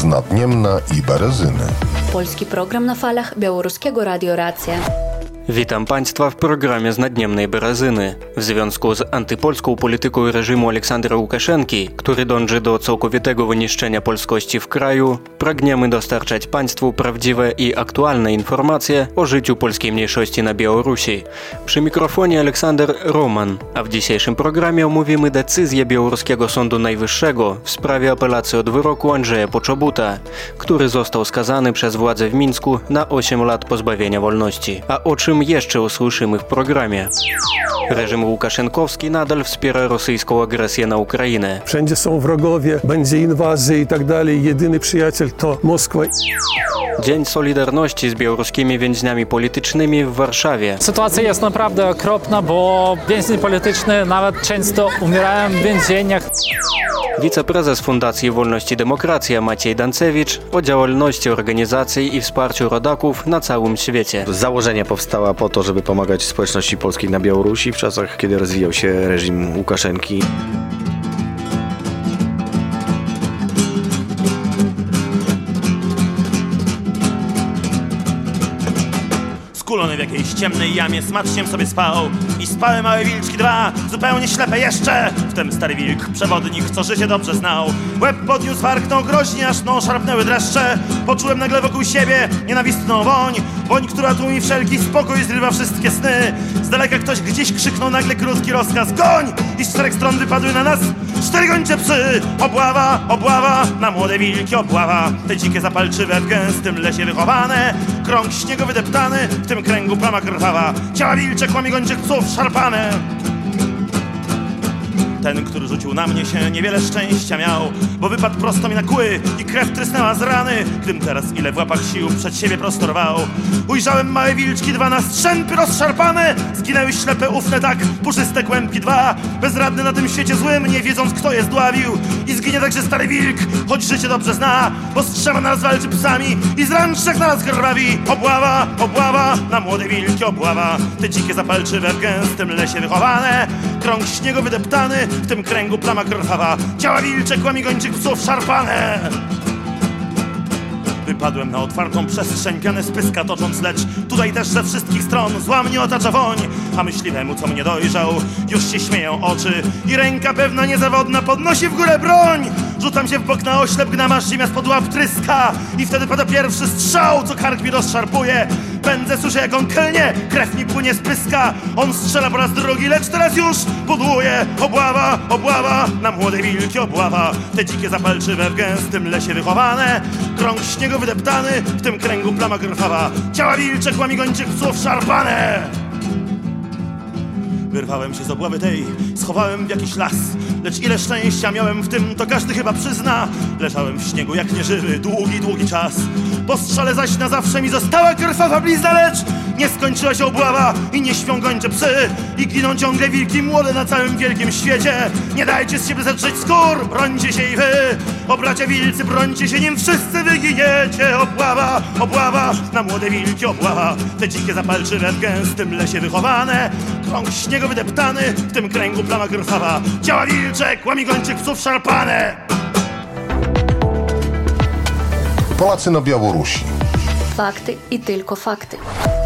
Nadniemna i Berezyny. Polski program na falach Białoruskiego Radio Racja. Witam Państwa w programie z Nadniemnej Berezyny. W związku z antypolską polityką reżimu Aleksandra Łukaszenki, który dąży do całkowitego wyniszczenia polskości w kraju, pragniemy dostarczać Państwu prawdziwe i aktualne informacje o życiu polskiej mniejszości na Białorusi. Przy mikrofonie Aleksander Roman, a w dzisiejszym programie omówimy decyzję Białoruskiego Sądu Najwyższego w sprawie apelacji od wyroku Andrzeja Poczobuta, który został skazany przez władze w Mińsku na 8 lat pozbawienia wolności. A o czym jeszcze usłyszymy w programie. Reżim łukaszenkowski nadal wspiera rosyjską agresję na Ukrainę. Wszędzie są wrogowie, będzie inwazja i tak dalej. Jedyny przyjaciel to Moskwa. Dzień Solidarności z białoruskimi więźniami politycznymi w Warszawie. Sytuacja jest naprawdę okropna, bo więźni polityczni nawet często umierają w więzieniach. Wiceprezes Fundacji Wolność i Demokracja Maciej Dancewicz o działalności organizacji i wsparciu rodaków na całym świecie. Założenie powstała po to, żeby pomagać społeczności polskiej na Białorusi w czasach, kiedy rozwijał się reżim Łukaszenki. Skulony w jakiejś ciemnej jamie smacznie sobie spał i spały małe wilczki dwa, zupełnie ślepe jeszcze. Wtem stary wilk, przewodnik, co życie dobrze znał, łeb podniósł, warknął groźnie, aż no szarpnęły dreszcze. Poczułem nagle wokół siebie nienawistną woń, która tłumi wszelki spokój, zrywa wszystkie sny. Z daleka ktoś gdzieś krzyknął nagle krótki rozkaz: goń! I z 4 stron wypadły na nas 4 gończe psy. Obława, na młode wilki obława. Te dzikie zapalczywe w gęstym lesie wychowane, krąg śniegu wydeptany, w tym kręgu plama krwawa, ciała wilcze, kłamie gończych psów szarpane. Ten, który rzucił na mnie się, niewiele szczęścia miał, bo wypadł prosto mi na kły i krew trysnęła z rany. Gdym teraz ile w łapach sił przed siebie prosto rwał, ujrzałem małe wilczki dwa na strzępy rozszarpane. Zginęły ślepe, ufne tak, puszyste kłębki dwa, bezradne na tym świecie złym, nie wiedząc kto je zdławił. I zginie także stary wilk, choć życie dobrze zna, bo z 3 na nas walczy psami i z ran 3 na nas krwawi. Obława, na młode wilki obława. Te dzikie zapalczywe w gęstym lesie wychowane, krąg śniegu wydeptany, w tym kręgu plama krwawa, ciała wilcze, kłami gończych psów szarpane. Wypadłem na otwartą przestrzeń, pianę z pyska tocząc, lecz tutaj też ze wszystkich stron zła mnie otacza woń. A myśliwemu, co mnie dojrzał, już się śmieją oczy i ręka pewna niezawodna podnosi w górę broń. Rzucam się w bok na oślep, gna ziemia spod łap tryska i wtedy pada pierwszy strzał, co kark mi rozszarpuje. Pędzę, słyszę jak on klnie, krew mi płynie z pyska. On strzela po raz drugi, lecz teraz już buduje. Obława, na młode wilki obława. Te dzikie zapalczywe w gęstym lesie wychowane, krąg śniegu wydeptany, w tym kręgu plama krwawa, ciała wilcze, kłami gończych psów szarpane. Wyrwałem się z obławy tej, schowałem w jakiś las, lecz ile szczęścia miałem w tym, to każdy chyba przyzna. Leżałem w śniegu jak nieżywy, długi czas. Po strzale zaś na zawsze mi została krwawa blizna, lecz nie skończyła się obława i nie śpią gończe psy i giną ciągle wilki młode na całym wielkim świecie. Nie dajcie z siebie zetrzeć skór, brońcie się i wy, o bracia wilcy, brońcie się, nim wszyscy wyginiecie. Obława, na młode wilki obława. Te dzikie zapalczywe w gęstym lesie wychowane, krąg śniegu wydeptany, w tym kręgu plama krwawa, ciała wilcze, kłami gończych psów szarpane. Polacy na Białorusi. Fakty i tylko fakty.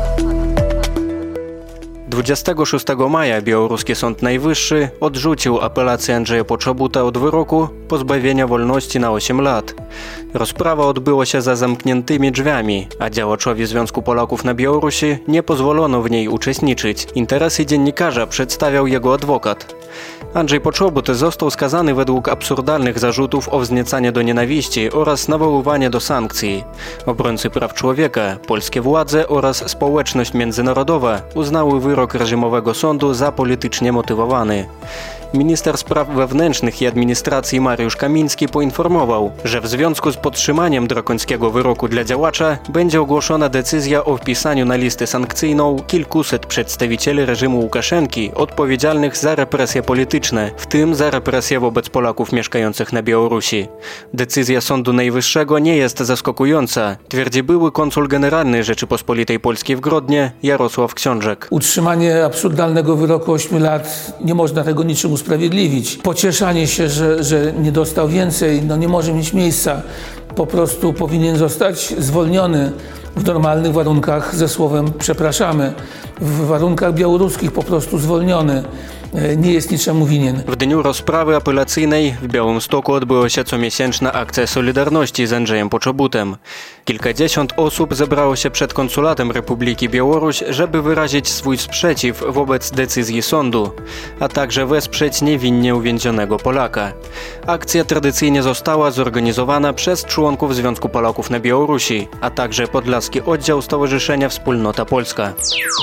26 maja Białoruski Sąd Najwyższy odrzucił apelację Andrzeja Poczobuta od wyroku pozbawienia wolności na 8 lat. Rozprawa odbyła się za zamkniętymi drzwiami, a działaczowi Związku Polaków na Białorusi nie pozwolono w niej uczestniczyć. Interesy dziennikarza przedstawiał jego adwokat. Andrzej Poczobut został skazany według absurdalnych zarzutów o wzniecanie do nienawiści oraz nawoływanie do sankcji. Obrońcy praw człowieka, polskie władze oraz społeczność międzynarodowa uznały wyrok reżimowego sądu za politycznie motywowany. Minister spraw wewnętrznych i administracji Mariusz Kamiński poinformował, że w związku z podtrzymaniem drakońskiego wyroku dla działacza będzie ogłoszona decyzja o wpisaniu na listę sankcyjną kilkuset przedstawicieli reżimu Łukaszenki odpowiedzialnych za represje polityczne, w tym za represje wobec Polaków mieszkających na Białorusi. Decyzja Sądu Najwyższego nie jest zaskakująca, twierdzi były konsul generalny Rzeczypospolitej Polskiej w Grodnie Jarosław Książek. Utrzymanie absurdalnego wyroku 8 lat, nie można tego niczym usprawiedliwić. Pocieszanie się, że nie dostał więcej, nie może mieć miejsca. po prostu powinien zostać zwolniony w normalnych warunkach ze słowem przepraszamy. W warunkach białoruskich po prostu zwolniony. Nie jest niczemu winien. W dniu rozprawy apelacyjnej w Białymstoku odbyła się comiesięczna akcja Solidarności z Andrzejem Poczobutem. Kilkadziesiąt osób zebrało się przed konsulatem Republiki Białoruś, żeby wyrazić swój sprzeciw wobec decyzji sądu, a także wesprzeć niewinnie uwięzionego Polaka. Akcja tradycyjnie została zorganizowana przez członków Związku Polaków na Białorusi, a także Podlaski Oddział Stowarzyszenia Wspólnota Polska.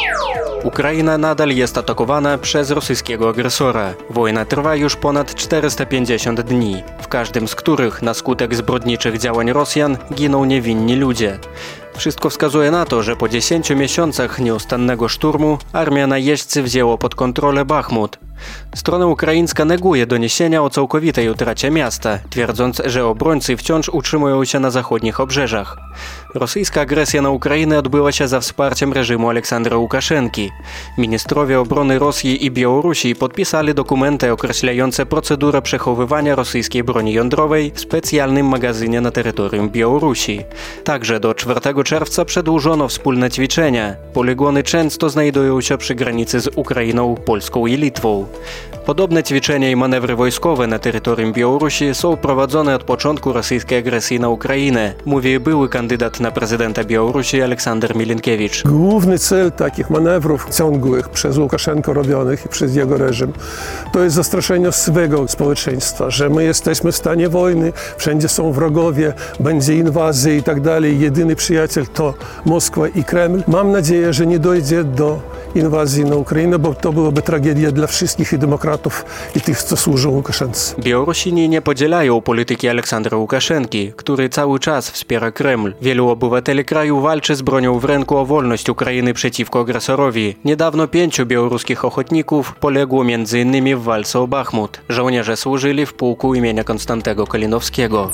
Ukraina nadal jest atakowana przez rosyjskiego agresora. Wojna trwa już ponad 450 dni, w każdym z których na skutek zbrodniczych działań Rosjan giną niewinni ludzie. Wszystko wskazuje na to, że po 10 miesiącach nieustannego szturmu armia najeźdźcy wzięła pod kontrolę Bachmut. Strona ukraińska neguje doniesienia o całkowitej utracie miasta, twierdząc, że obrońcy wciąż utrzymują się na zachodnich obrzeżach. Rosyjska agresja na Ukrainę odbyła się za wsparciem reżimu Aleksandra Łukaszenki. Ministrowie obrony Rosji i Białorusi podpisali dokumenty określające procedurę przechowywania rosyjskiej broni jądrowej w specjalnym magazynie na terytorium Białorusi. Także do 4 czerwca przedłużono wspólne ćwiczenia. Poligony często znajdują się przy granicy z Ukrainą, Polską i Litwą. Podobne ćwiczenia i manewry wojskowe na terytorium Białorusi są prowadzone od początku rosyjskiej agresji na Ukrainę, mówi były kandydat na prezydenta Białorusi Aleksander Milinkiewicz. Główny cel takich manewrów ciągłych przez Łukaszenkę robionych i przez jego reżim to jest zastraszenie swego społeczeństwa, że my jesteśmy w stanie wojny, wszędzie są wrogowie, będzie inwazja i tak dalej. Jedyny przyjaciel to Moskwa i Kreml. Mam nadzieję, że nie dojdzie do inwazji na Ukrainę, bo to byłaby tragedia dla wszystkich i demokratów i tych, co służą Łukaszence. Białorusini nie podzielają polityki Aleksandra Łukaszenki, który cały czas wspiera Kreml. Wielu obywateli kraju walczy z bronią w ręku o wolność Ukrainy przeciwko agresorowi. Niedawno 5 białoruskich ochotników poległo m.in. w walce o Bachmut. Żołnierze służyli w pułku imienia Konstantego Kalinowskiego.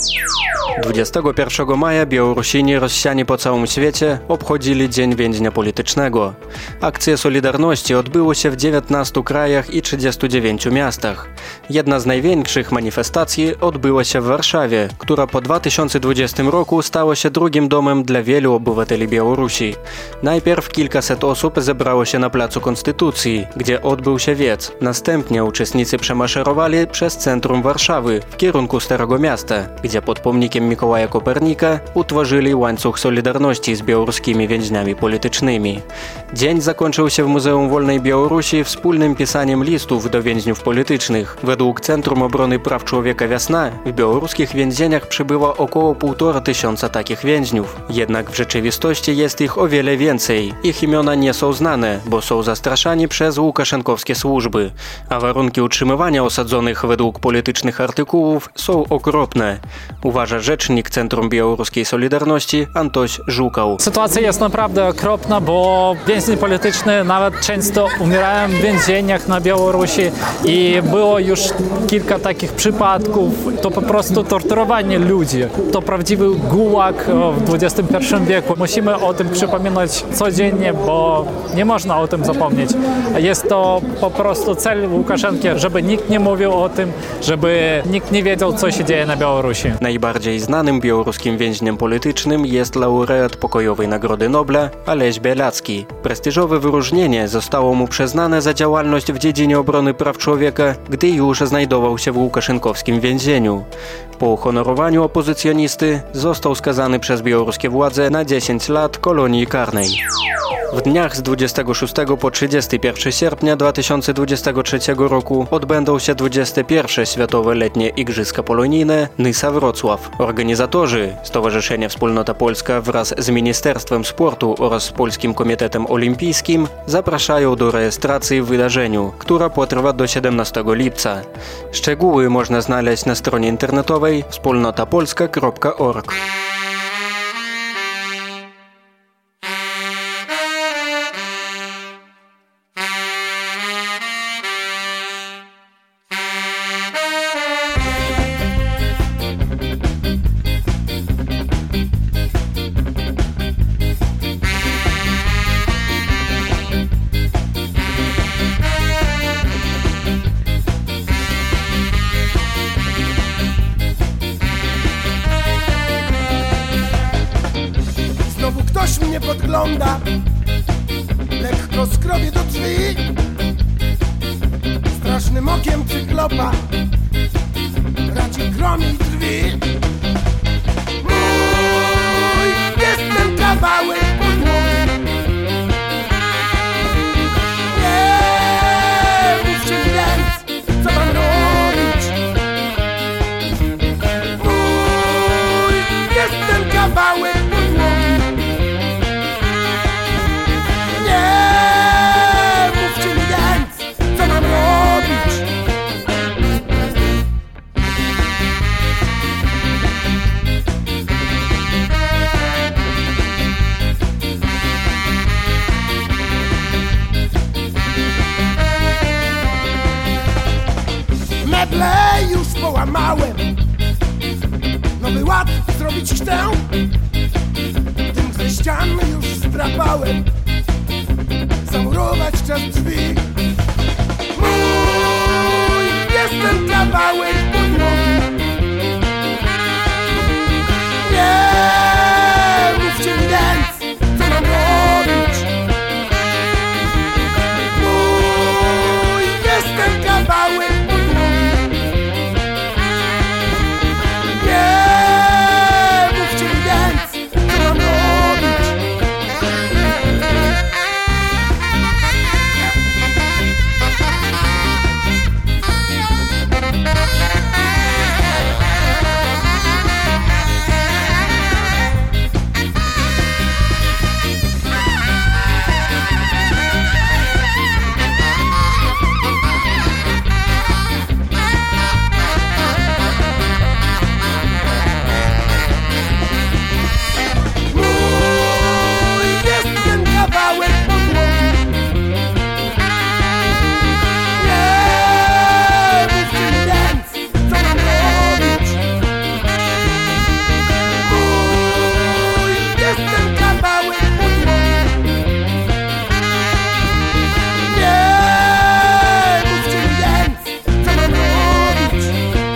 21 maja Białorusini rozsiani po całym świecie obchodzili Dzień Więźnia Politycznego. Akcje Solidarności odbyły się w 19 krajach i 39 miastach. Jedna z największych manifestacji odbyła się w Warszawie, która po 2020 roku stała się drugim domem dla wielu obywateli Białorusi. Najpierw kilkaset osób zebrało się na Placu Konstytucji, gdzie odbył się wiec. Następnie uczestnicy przemaszerowali przez centrum Warszawy w kierunku Starego Miasta, gdzie pod pomnikiem Mikołaja Kopernika utworzyli łańcuch Solidarności z białoruskimi więźniami politycznymi. Dzień zakończył się w Muzeum Wolnej Białorusi wspólnym pisaniem listów do więźniów politycznych. Według Centrum Obrony Praw Człowieka Wiosna w białoruskich więzieniach przebywa około 1500 takich więźniów. Jednak w rzeczywistości jest ich o wiele więcej. Ich imiona nie są znane, bo są zastraszani przez łukaszenkowskie służby, a warunki utrzymywania osadzonych według politycznych artykułów są okropne, uważa rzecznik Centrum Białoruskiej Solidarności Antoś Żukał. Sytuacja jest naprawdę okropna, bo więźni polityczni nawet często umierają w więzieniach na Białorusi i było już kilka takich przypadków. To po prostu torturowanie ludzi. To prawdziwy gułag w XXI wieku. Musimy o tym przypominać codziennie, bo nie można o tym zapomnieć. Jest to po prostu cel Łukaszenki, żeby nikt nie mówił o tym, żeby nikt nie wiedział, co się dzieje na Białorusi. Najbardziej znanym białoruskim więźniem politycznym jest laureat Pokojowej Nagrody Nobla Aleś Białacki. Prestiżowe wyróżnienie zostało mu przyznane za działalność w dziedzinie obrony praw człowieka, gdy już znajdował się w łukaszenkowskim więzieniu. Po uhonorowaniu opozycjonisty został skazany przez białoruskie władze na 10 lat kolonii karnej. W dniach z 26 po 31 sierpnia 2023 roku odbędą się 21. Światowe Letnie Igrzyska Polonijne Nysa Wrocław. Organizatorzy, Stowarzyszenie Wspólnota Polska wraz z Ministerstwem Sportu oraz Polskim Komitetem Olimpijskim zapraszają do rejestracji w wydarzeniu, która potrwa do 17 lipca. Szczegóły można znaleźć na stronie internetowej wspólnotapolska.org. mnie podgląda, lekko skrobie do drzwi, strasznym okiem przyklopa, raci gromi drzwi. Mój jest ten kawałek podłogi. Nie mówcie mi więc, co mam robić. Mój jest ten kawałek podłogi. Nie mówcie mi więc, co mam robić. Meble już połamałem, nowy ład zrobić chcę, tym ze ścian już strapałem, zamurować czas drzwi. Mój jest ten kawałek podłogi. Nie mówcie mi więc, co mam robić. Mój jest ten kawałek podłogi. Nie mówcie mi więc, co mam robić. Mój jest ten kawałek podłogi. Nie mówcie mi więc, co mam robić. Mój jest ten kawałek podłogi. Nie mówcie mi więc, co mam robić.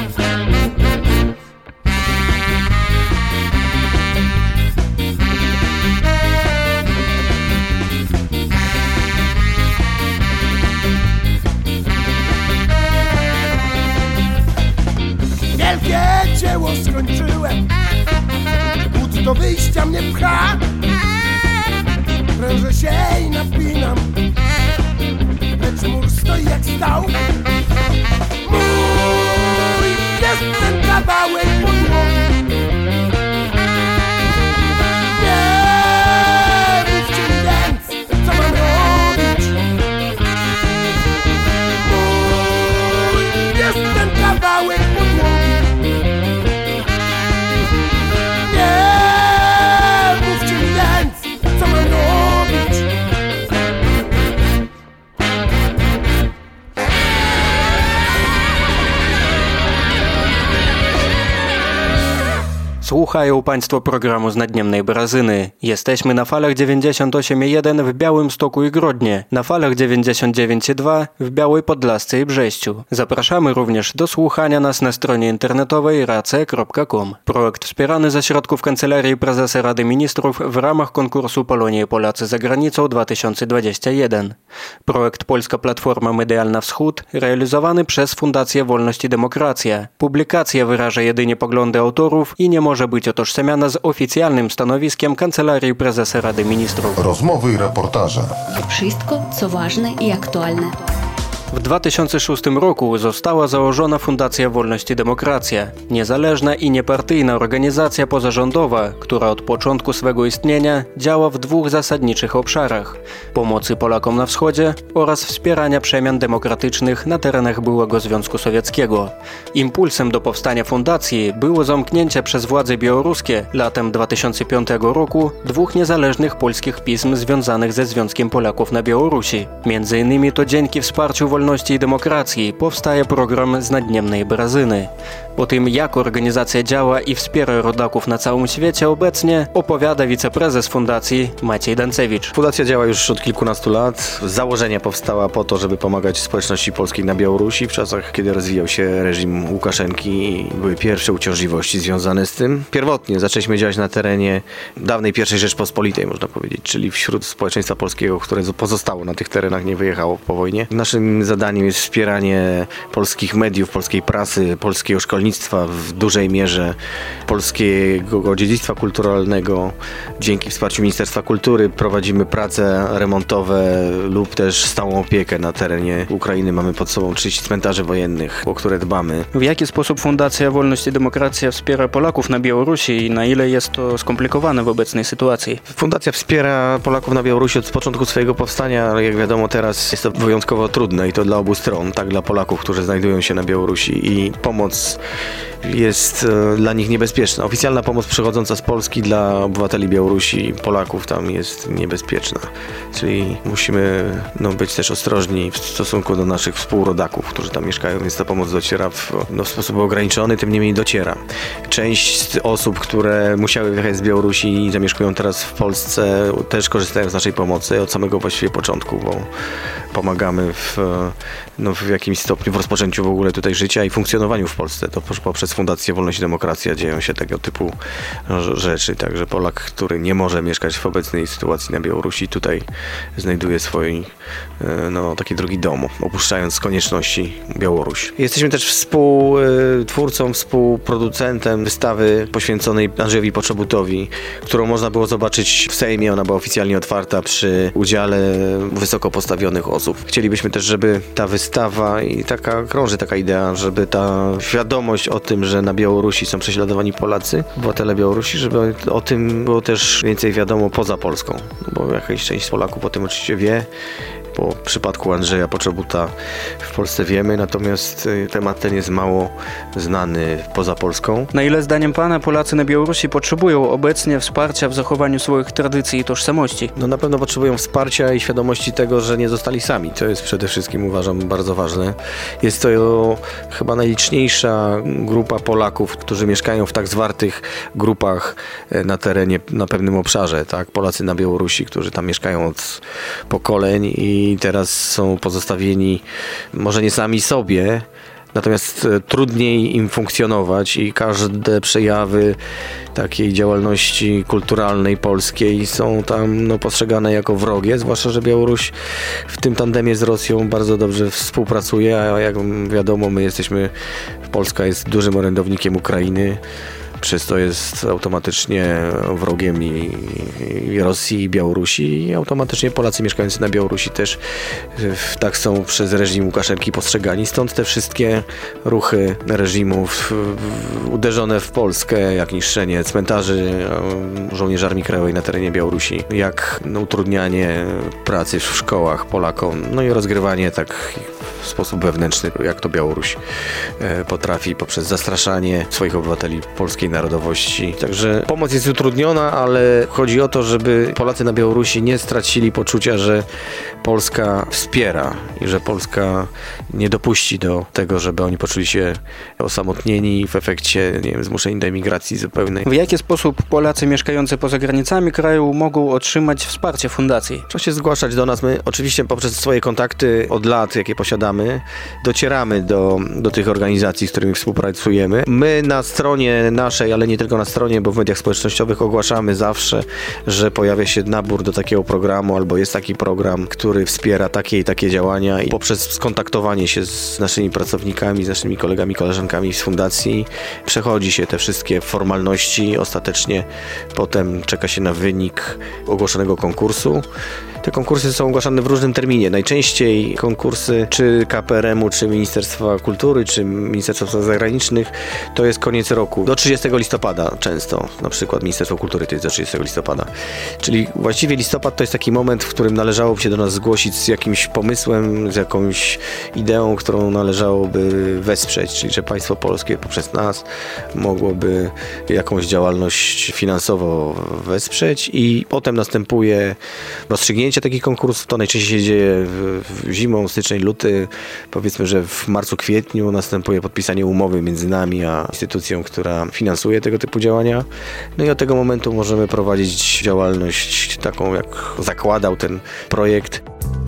Wielkie dzieło skończyłem, głód do wyjścia mnie pcha. Prężę się i napinam, lecz mur stoi jak stał. Mój jest ten kawałek podłogi. Nie mówcie mi więc, co mam robić. Mój jest ten kawałek podłogi. Nie mówcie mi więc, co mam robić. Słuchają Państwo programu z Nadniemnej Barazyny. Jesteśmy na falach 98,1 w Białymstoku i Grodnie, na falach 99,2 w Białej Podlasce i Brześciu. Zapraszamy również do słuchania nas na stronie internetowej race.com. Projekt wspierany ze środków Kancelarii Prezesa Rady Ministrów w ramach konkursu Polonia i Polacy za granicą 2021. Projekt Polska Platforma Medialna Wschód realizowany przez Fundację Wolność i Demokracja. Publikacja wyraża jedynie poglądy autorów i nie może być utożsamiana z oficjalnym stanowiskiem Kancelarii Prezesa Rady Ministrów. Rozmowy i reportaże. Wszystko, co ważne i aktualne. W 2006 roku została założona Fundacja Wolność i Demokracja, niezależna i niepartyjna organizacja pozarządowa, która od początku swego istnienia działa w dwóch zasadniczych obszarach: pomocy Polakom na wschodzie oraz wspierania przemian demokratycznych na terenach byłego Związku Sowieckiego. Impulsem do powstania fundacji było zamknięcie przez władze białoruskie latem 2005 roku dwóch niezależnych polskich pism związanych ze Związkiem Polaków na Białorusi. Między innymi to dzięki wsparciu Wolności i Demokracji powstaje program Znadniemnej Berazyny. O tym, jak organizacja działa i wspiera rodaków na całym świecie obecnie, opowiada wiceprezes fundacji Maciej Dancewicz. Fundacja działa już od kilkunastu lat. Z założenia powstała po to, żeby pomagać społeczności polskiej na Białorusi w czasach, kiedy rozwijał się reżim Łukaszenki i były pierwsze uciążliwości związane z tym. Pierwotnie zaczęliśmy działać na terenie dawnej I Rzeczpospolitej, można powiedzieć, czyli wśród społeczeństwa polskiego, które pozostało na tych terenach, nie wyjechało po wojnie. Naszym zadaniem jest wspieranie polskich mediów, polskiej prasy, polskiego szkolnictwa, w dużej mierze polskiego dziedzictwa kulturalnego. Dzięki wsparciu Ministerstwa Kultury prowadzimy prace remontowe lub też stałą opiekę na terenie Ukrainy. Mamy pod sobą 30 cmentarzy wojennych, o które dbamy. W jaki sposób Fundacja Wolność i Demokracja wspiera Polaków na Białorusi i na ile jest to skomplikowane w obecnej sytuacji? Fundacja wspiera Polaków na Białorusi od początku swojego powstania, ale jak wiadomo teraz jest to wyjątkowo trudne i to dla obu stron, tak dla Polaków, którzy znajdują się na Białorusi i pomoc jest dla nich niebezpieczna. Oficjalna pomoc przychodząca z Polski dla obywateli Białorusi, Polaków tam jest niebezpieczna. Czyli musimy być też ostrożni w stosunku do naszych współrodaków, którzy tam mieszkają, więc ta pomoc dociera w sposób ograniczony, tym niemniej dociera. Część z osób, które musiały wyjechać z Białorusi i zamieszkują teraz w Polsce, też korzystają z naszej pomocy od samego właściwie początku, bo pomagamy w jakimś stopniu w rozpoczęciu w ogóle tutaj życia i funkcjonowaniu w Polsce. To poprzez Fundację Wolność i Demokracja dzieją się tego typu rzeczy. Także Polak, który nie może mieszkać w obecnej sytuacji na Białorusi, tutaj znajduje swój taki drugi dom, opuszczając z konieczności Białoruś. Jesteśmy też współtwórcą, współproducentem wystawy poświęconej Andrzejowi Poczobutowi, którą można było zobaczyć w Sejmie. Ona była oficjalnie otwarta przy udziale wysoko postawionych osób. Chcielibyśmy też, żeby ta wystawa i krąży taka idea, żeby ta świadomość o tym, że na Białorusi są prześladowani Polacy, obywatele Białorusi, żeby o tym było też więcej wiadomo poza Polską. Bo jakaś część Polaków o tym oczywiście wie. Po przypadku Andrzeja Poczobuta w Polsce wiemy, natomiast temat ten jest mało znany poza Polską. Na ile zdaniem pana Polacy na Białorusi potrzebują obecnie wsparcia w zachowaniu swoich tradycji i tożsamości? Na pewno potrzebują wsparcia i świadomości tego, że nie zostali sami. To jest przede wszystkim, uważam, bardzo ważne. Jest to chyba najliczniejsza grupa Polaków, którzy mieszkają w tak zwartych grupach na terenie, na pewnym obszarze. Tak? Polacy na Białorusi, którzy tam mieszkają od pokoleń i teraz są pozostawieni może nie sami sobie, natomiast trudniej im funkcjonować i każde przejawy takiej działalności kulturalnej polskiej są tam postrzegane jako wrogie, zwłaszcza że Białoruś w tym tandemie z Rosją bardzo dobrze współpracuje, a jak wiadomo Polska jest dużym orędownikiem Ukrainy. Przez to jest automatycznie wrogiem i Rosji, i Białorusi, i automatycznie Polacy mieszkający na Białorusi też tak są przez reżim Łukaszenki postrzegani. Stąd te wszystkie ruchy reżimu uderzone w Polskę, jak niszczenie cmentarzy żołnierzy Armii Krajowej na terenie Białorusi, jak utrudnianie pracy w szkołach Polakom, i rozgrywanie w sposób wewnętrzny, jak to Białoruś potrafi poprzez zastraszanie swoich obywateli polskiej narodowości. Także pomoc jest utrudniona, ale chodzi o to, żeby Polacy na Białorusi nie stracili poczucia, że Polska wspiera i że Polska nie dopuści do tego, żeby oni poczuli się osamotnieni i w efekcie, zmuszeni do emigracji zupełnej. W jaki sposób Polacy mieszkający poza granicami kraju mogą otrzymać wsparcie fundacji? Trzeba się zgłaszać do nas. My oczywiście poprzez swoje kontakty od lat, jakie posiadamy, docieramy do tych organizacji, z którymi współpracujemy. My na stronie naszej, ale nie tylko na stronie, bo w mediach społecznościowych ogłaszamy zawsze, że pojawia się nabór do takiego programu, albo jest taki program, który wspiera takie i takie działania i poprzez skontaktowanie się z naszymi pracownikami, z naszymi kolegami, koleżankami z fundacji przechodzi się te wszystkie formalności. Ostatecznie potem czeka się na wynik ogłoszonego konkursu. Te konkursy są ogłaszane w różnym terminie. Najczęściej konkursy czy KPRM-u, czy Ministerstwa Kultury, czy Ministerstwa Spraw Zagranicznych to jest koniec roku. Do 30 listopada często. Na przykład Ministerstwo Kultury to jest do 30 listopada. Czyli właściwie listopad to jest taki moment, w którym należałoby się do nas zgłosić z jakimś pomysłem, z jakąś ideą, którą należałoby wesprzeć. Czyli że państwo polskie poprzez nas mogłoby jakąś działalność finansowo wesprzeć i potem następuje rozstrzygnięcie rozpoczęcie takich konkursów to najczęściej się dzieje zimą, styczeń, luty. Powiedzmy, że w marcu, kwietniu następuje podpisanie umowy między nami a instytucją, która finansuje tego typu działania. No i od tego momentu możemy prowadzić działalność taką, jak zakładał ten projekt.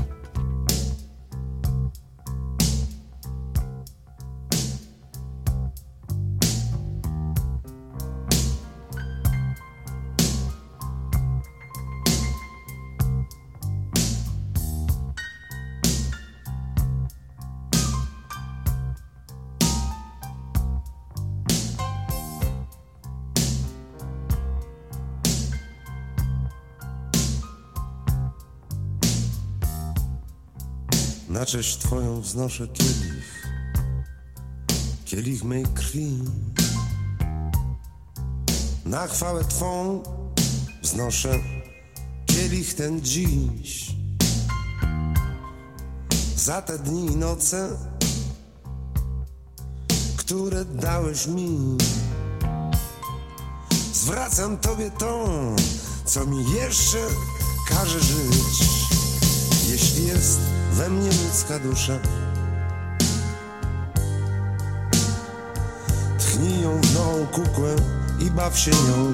Na cześć Twoją wznoszę kielich mej krwi. Na chwałę Twą wznoszę kielich ten dziś. Za te dni i noce, które dałeś mi. Zwracam Tobie to, co mi jeszcze każe żyć. Jeśli jest we mnie ludzka dusza, tchnij ją w nową kukłę i baw się nią.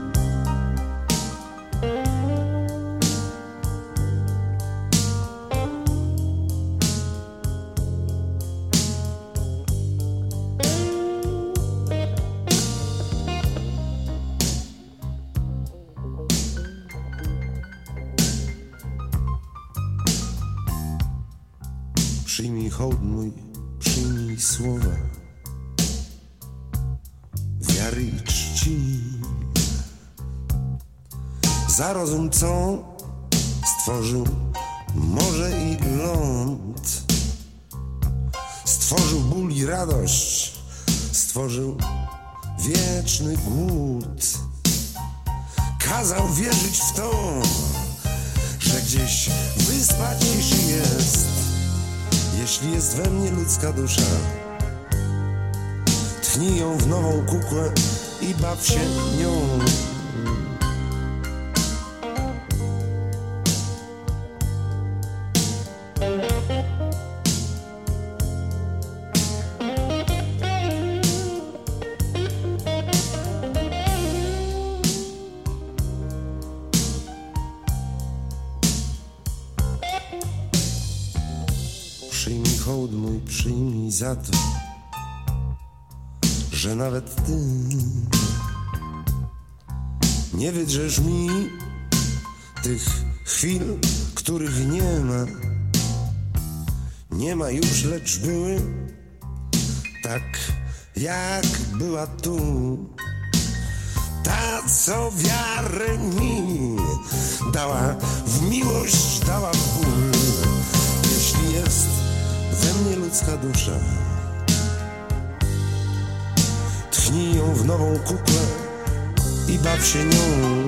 Przyjmij hołd mój, przyjmij słowa wiary i czci. Za rozum, co stworzył morze i ląd, stworzył ból i radość, stworzył wieczny głód. Kazał wierzyć w to, że gdzieś wyspa ciszy jest. Jeśli jest we mnie ludzka dusza, tchnij ją w nową kukłę i baw się nią. Przyjmij hołd mój, przyjmij za to, że nawet ty nie wydrzesz mi tych chwil, których nie ma. Nie ma już, lecz były, tak jak była tu. Ta, co wiarę mi dała w miłość, dała w ból. Jeśli jest we mnie ludzka dusza, tchnij ją w nową kukłę i baw się nią.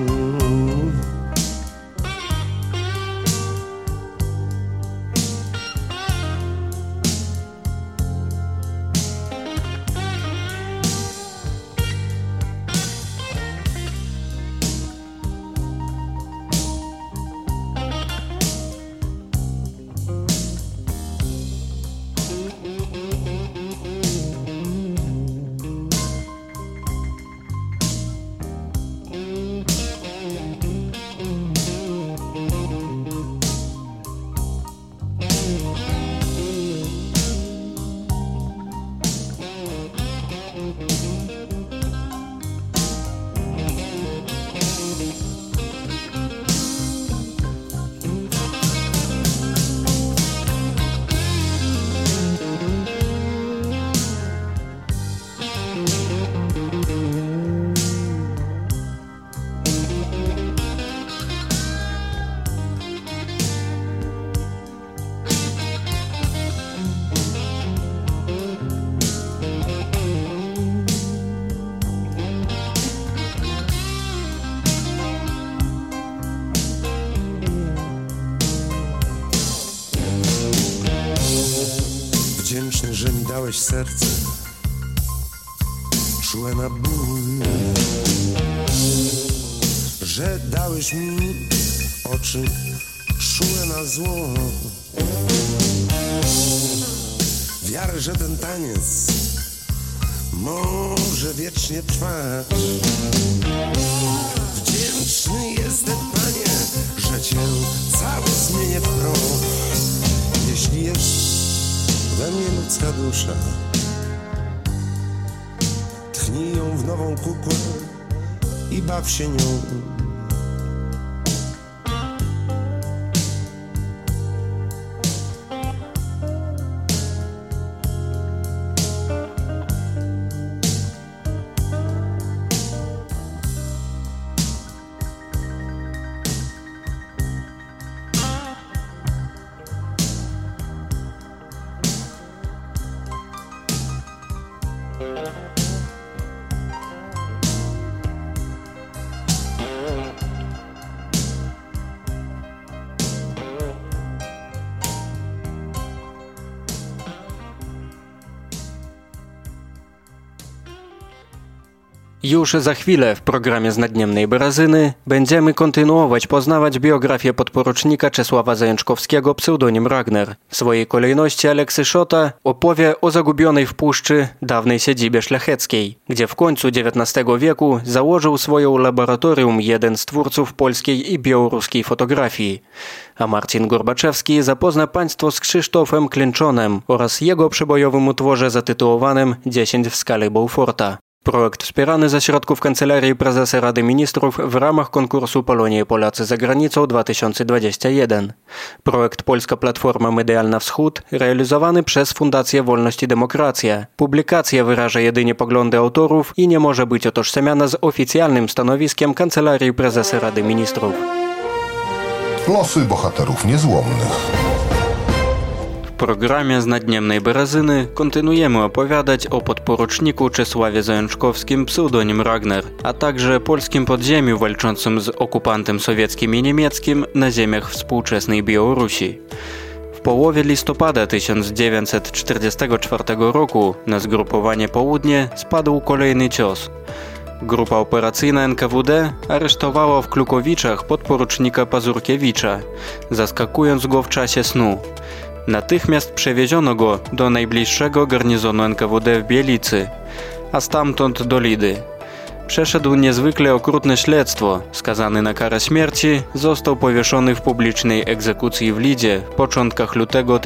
Wdzięczny, że mi dałeś serce czułe na ból, że dałeś mi oczy czule na zło. Wiarę, że ten taniec może wiecznie trwać. Wdzięczny jestem, Panie, że Cię cały zmienię w proch. Jeśli jest we mnie ludzka dusza, tchnij ją w nową kukłę i baw się nią. Już za chwilę w programie z Nadniemnej Berazyny będziemy kontynuować poznawać biografię podporucznika Czesława Zajączkowskiego, pseudonim Ragner. W swojej kolejności Aleksy Szota opowie o zagubionej w puszczy dawnej siedzibie szlacheckiej, gdzie w końcu XIX wieku założył swoją laboratorium jeden z twórców polskiej i białoruskiej fotografii. A Marcin Gorbaczewski zapozna Państwo z Krzysztofem Klinczonem oraz jego przebojowym utworze zatytułowanym 10 w skali Beauforta. Projekt wspierany ze środków Kancelarii Prezesa Rady Ministrów w ramach konkursu Polonia i Polacy za granicą 2021. Projekt Polska Platforma Medialna Wschód realizowany przez Fundację Wolność i Demokracja. Publikacja wyraża jedynie poglądy autorów i nie może być utożsamiana z oficjalnym stanowiskiem Kancelarii Prezesa Rady Ministrów. Losy bohaterów niezłomnych. W programie z Nadniemnej Berazyny kontynuujemy opowiadać o podporuczniku Czesławie Zajączkowskim, pseudonim Ragner, a także polskim podziemiu walczącym z okupantem sowieckim i niemieckim na ziemiach współczesnej Białorusi. W połowie listopada 1944 roku na zgrupowanie Południe spadł kolejny cios. Grupa operacyjna NKWD aresztowała w Klukowiczach podporucznika Pazurkiewicza, zaskakując go w czasie snu. Natychmiast przewieziono go do najbliższego garnizonu NKWD w Bielicy, a stamtąd do Lidy. Przeszedł niezwykle okrutne śledztwo. Skazany na karę śmierci, został powieszony w publicznej egzekucji w Lidzie w początkach lutego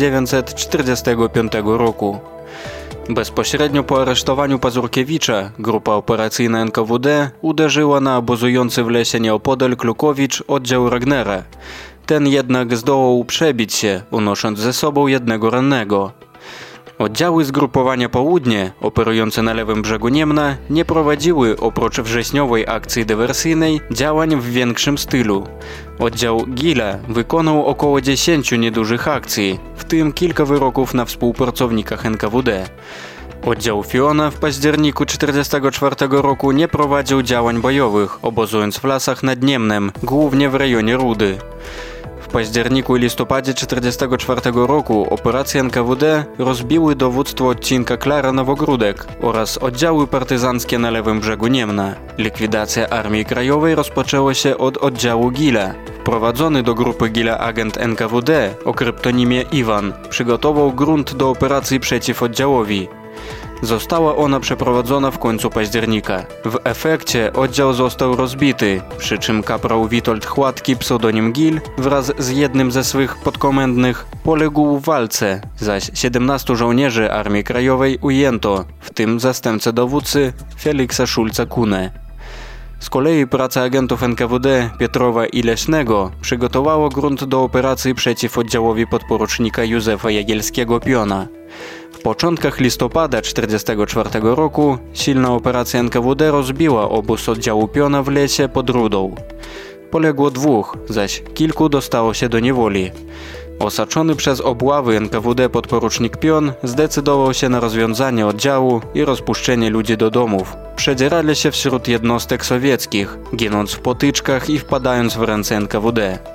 1945 roku. Bezpośrednio po aresztowaniu Pazurkiewicza grupa operacyjna NKWD uderzyła na obozujący w lesie nieopodal Klukowicz oddział Ragnera. Ten jednak zdołał przebić się, unosząc ze sobą jednego rannego. Oddziały zgrupowania Południe, operujące na lewym brzegu Niemna, nie prowadziły oprócz wrześniowej akcji dywersyjnej działań w większym stylu. Oddział Gila wykonał około 10 niedużych akcji, w tym kilka wyroków na współpracownikach NKWD. Oddział Fiona w październiku 1944 roku nie prowadził działań bojowych, obozując w lasach nad Niemnem, głównie w rejonie Rudy. W październiku i listopadzie 1944 roku operacje NKWD rozbiły dowództwo odcinka Klara-Nowogródek oraz oddziały partyzanckie na lewym brzegu Niemna. Likwidacja Armii Krajowej rozpoczęła się od oddziału Gila. Wprowadzony do grupy Gila agent NKWD o kryptonimie Iwan przygotował grunt do operacji przeciw oddziałowi. Została ona przeprowadzona w końcu października. W efekcie oddział został rozbity, przy czym kaprał Witold Chładki, pseudonim Gil, wraz z jednym ze swych podkomendnych poległ w walce, zaś 17 żołnierzy Armii Krajowej ujęto, w tym zastępcę dowódcy Feliksa Szulca-Kune. Z kolei praca agentów NKWD Pietrowa i Leśnego przygotowała grunt do operacji przeciw oddziałowi podporucznika Józefa Jagielskiego-Piona. W początkach listopada 1944 roku silna operacja NKWD rozbiła obóz oddziału Piona w lesie pod Rudą. Poległo 2, zaś kilku dostało się do niewoli. Osaczony przez obławy NKWD podporucznik Pion zdecydował się na rozwiązanie oddziału i rozpuszczenie ludzi do domów. Przedzierali się wśród jednostek sowieckich, ginąc w potyczkach i wpadając w ręce NKWD.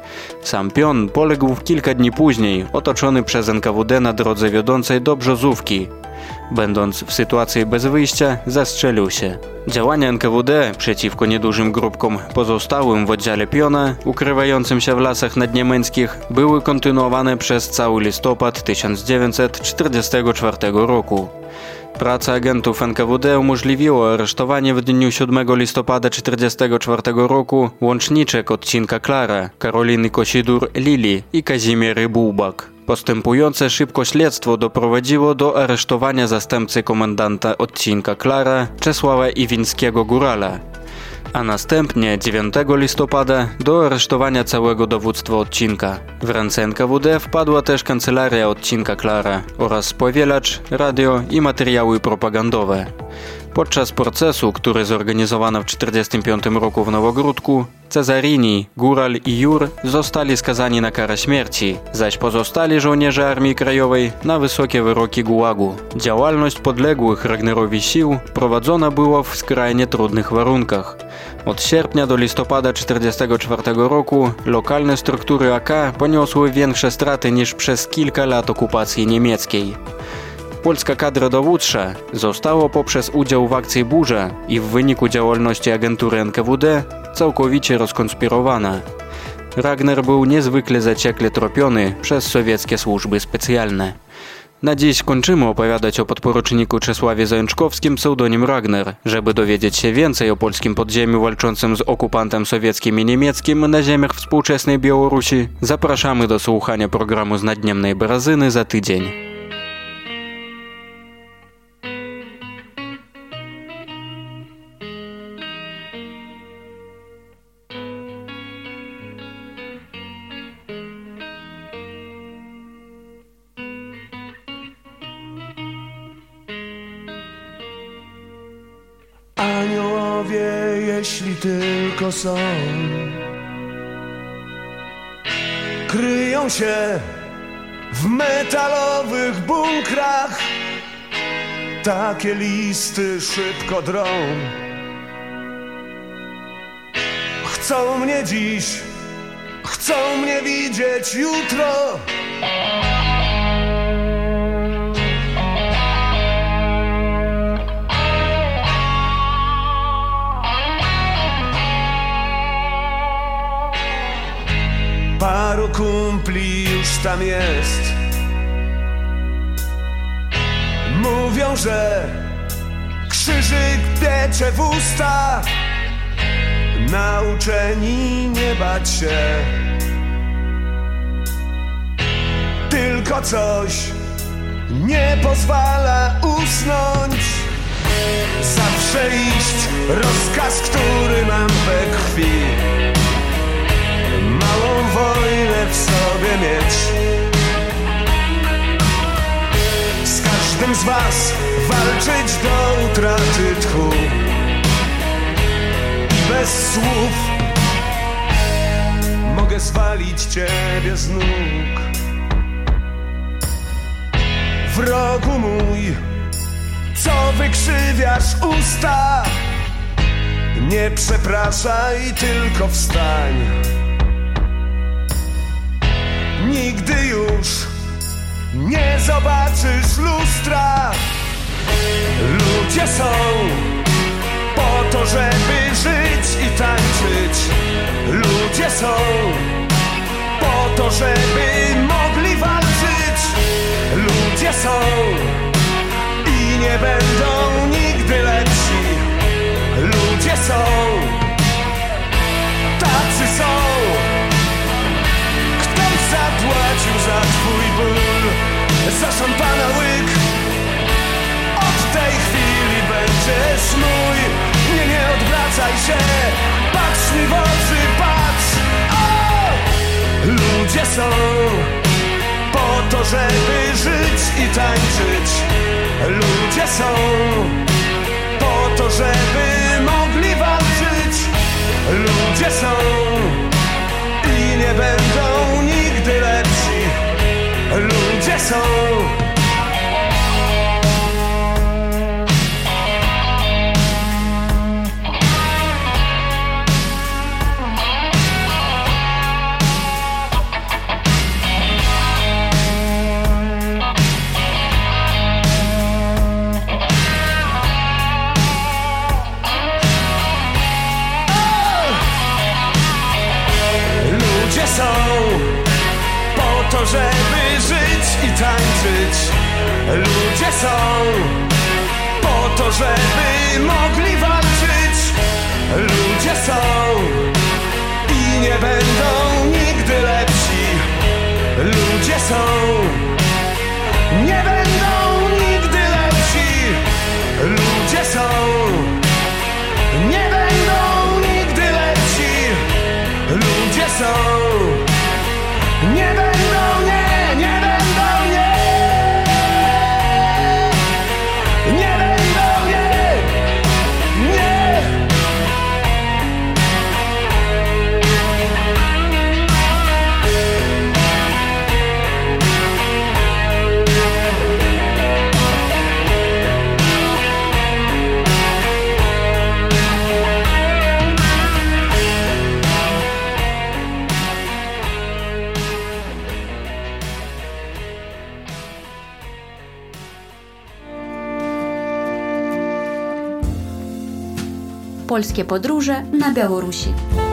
Sam pion poległ kilka dni później, otoczony przez NKWD na drodze wiodącej do Brzozówki. Będąc w sytuacji bez wyjścia, zastrzelił się. Działania NKWD przeciwko niedużym grupkom pozostałym w oddziale piona, ukrywającym się w lasach nadniemieckich, były kontynuowane przez cały listopad 1944 roku. Praca agentów NKWD umożliwiła aresztowanie w dniu 7 listopada 1944 roku łączniczek odcinka Klara, Karoliny Kosidur-Lili i Kazimiery Bułbak. Postępujące szybko śledztwo doprowadziło do aresztowania zastępcy komendanta odcinka Klara, Czesława Iwińskiego-Górala, a następnie 9 listopada do aresztowania całego dowództwa odcinka. W ręce NKWD wpadła też kancelaria odcinka Klara oraz powielacz, radio i materiały propagandowe. Podczas procesu, który zorganizowano w 1945 roku w Nowogródku, Cezarini, Góral i Jur zostali skazani na karę śmierci, zaś pozostali żołnierze Armii Krajowej na wysokie wyroki gułagu. Działalność podległych Ragnerowi sił prowadzona była w skrajnie trudnych warunkach. Od sierpnia do listopada 1944 roku lokalne struktury AK poniosły większe straty niż przez kilka lat okupacji niemieckiej. Polska kadra dowódcza została poprzez udział w akcji Burza i w wyniku działalności agentury NKWD całkowicie rozkonspirowana. Ragner był niezwykle zaciekle tropiony przez sowieckie służby specjalne. Na dziś kończymy opowiadać o podporuczniku Czesławie Zajączkowskim pseudonim Ragner. Żeby dowiedzieć się więcej o polskim podziemiu walczącym z okupantem sowieckim i niemieckim na ziemiach współczesnej Białorusi, zapraszamy do słuchania programu z Nadniemnej Barazyny za tydzień. Aniołowie, jeśli tylko są, kryją się w metalowych bunkrach. Takie listy szybko drą. Chcą mnie dziś, chcą mnie widzieć jutro. Paru kumpli już tam jest. Mówią, że krzyżyk piecze w usta. Nauczeni nie bać się. Tylko coś nie pozwala usnąć. Zawsze iść, rozkaz, który mam we krwi. Małą wojnę w sobie mieć. Z każdym z was walczyć do utraty tchu. I bez słów mogę zwalić ciebie z nóg. Wrogu mój, co wykrzywiasz usta, nie przepraszaj, tylko wstań. Nigdy już nie zobaczysz lustra. Ludzie są po to, żeby żyć i tańczyć. Ludzie są po to, żeby mogli walczyć. Ludzie są i nie będą nigdy lepsi. Ludzie są, tacy są. Zapłacił za twój ból, za szampana łyk. Od tej chwili będziesz mój. Nie odwracaj się, patrz mi w oczy, patrz. O! Ludzie są po to, żeby żyć i tańczyć. Ludzie są po to, żeby mogli walczyć. Ludzie są i nie będą nigdy lepsi. Ludzie są. są po to, żeby żyć i tańczyć. Ludzie są po to, żeby mogli walczyć. Ludzie są i nie będą nigdy lepsi. Ludzie są, nie będą nigdy lepsi. Ludzie są, nie będą nigdy lepsi. Ludzie są, nie będą, nie będą, nie. Nie będą, nie. Polskie podróże na Białorusi.